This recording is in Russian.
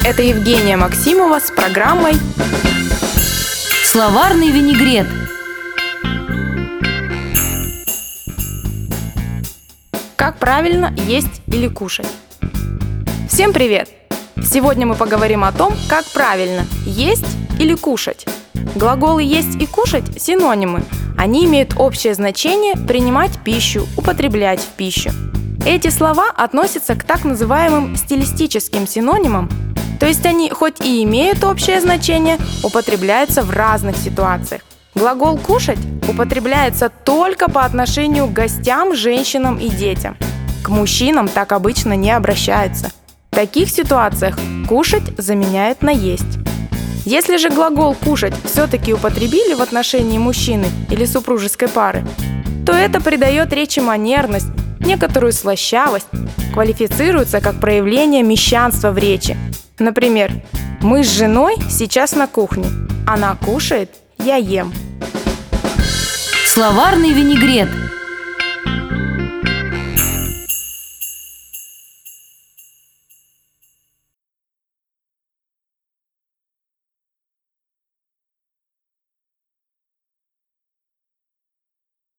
Это Евгения Максимова с программой Словарный винегрет. «Как правильно есть или кушать». Всем привет! Сегодня мы поговорим о том, как правильно есть или кушать. Глаголы «есть» и «кушать» – синонимы. Они имеют общее значение «принимать пищу», «употреблять в пищу». Эти слова относятся к так называемым стилистическим синонимам, то есть они хоть и имеют общее значение, употребляются в разных ситуациях. Глагол «кушать» употребляется только по отношению к гостям, женщинам и детям. К мужчинам так обычно не обращаются. В таких ситуациях «кушать» заменяет на «есть». Если же глагол «кушать» все-таки употребили в отношении мужчины или супружеской пары, то это придает речи манерность, некоторую слащавость, квалифицируется как проявление мещанства в речи. Например, «Мы с женой сейчас на кухне. Она кушает, я ем». Словарный винегрет.